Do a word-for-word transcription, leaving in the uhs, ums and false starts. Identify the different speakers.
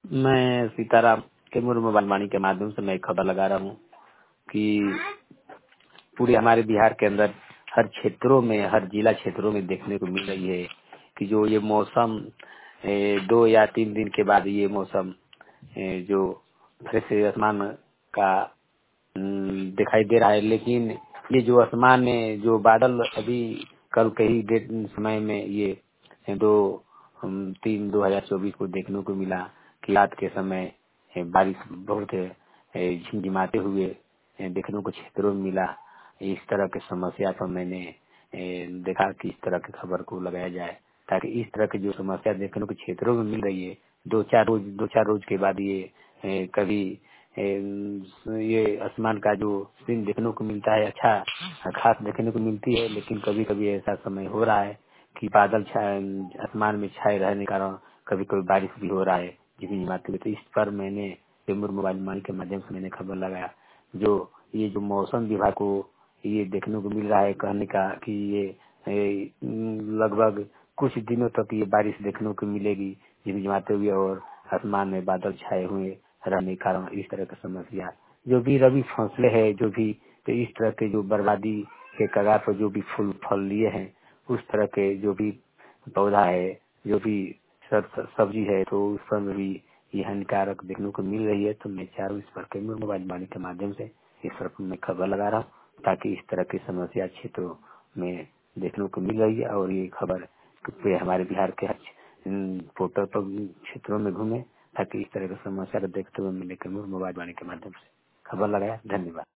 Speaker 1: मैं सीताराम कैमूर मोबाइल वाणी के माध्यम से मैं एक खबर लगा रहा हूँ कि पूरे हमारे बिहार के अंदर हर क्षेत्रों में, हर जिला क्षेत्रों में देखने को मिल रही है कि जो ये मौसम ए, दो या तीन दिन के बाद ये मौसम ए, जो फिर से आसमान का हम्म, दिखाई दे रहा है। लेकिन ये जो आसमान में जो बादल अभी कल कई डेट समय में ये दो हम, तीन दो हजार चौबीस को देखने को मिला कि रात के समय ए, बारिश बहुत ए, झिमझिमाते हुए ए, देखने को क्षेत्रों में मिला। इस तरह की समस्या पर मैंने ए, देखा कि इस तरह की खबर को लगाया जाए ताकि इस तरह की जो समस्या देखने को क्षेत्रों में मिल रही है दो चार रोज दो चार रोज के बाद ये ए, कभी ए, ये आसमान का जो सीन देखने को मिलता है अच्छा खास देखने को मिलती है। लेकिन कभी कभी ऐसा समय हो रहा है कि बादल छाए आसमान में छाए रहने के कारण कभी कभी बारिश भी हो रहा है झिमझिमाते हुए। तो इस पर मैंने कैमूर मोबाइल वाणी के माध्यम से मैंने खबर लगाया। जो ये जो मौसम विभाग को ये देखने को मिल रहा है कहने का कि ये ए, लगभग कुछ दिनों तक ये बारिश देखने को मिलेगी झिमझिमाते हुए और आसमान में बादल छाए हुए रहने के कारण इस तरह की समस्या जो भी रबी फसलें है जो भी तो इस तरह के जो बर्बादी के कगार पर जो भी फूल फल लिए हैं उस तरह के जो भी पौधा है जो भी सब सब्जी है तो उस पर भी ये हानिकारक देखने को मिल रही है। तो मैं चाहूँ इस पर कैमूर मोबाइल वाणी के माध्यम से इस पर मैं खबर लगा रहा हूँ ताकि इस तरह की समस्या क्षेत्रों में देखने को मिल रही है और ये खबर पे हमारे बिहार के हर पोर्टल पर क्षेत्रों में घूमे ताकि इस तरह की समस्या को देखते हुए मैंने कैमूर मोबाइल वाणी के माध्यम से खबर लगाया। धन्यवाद।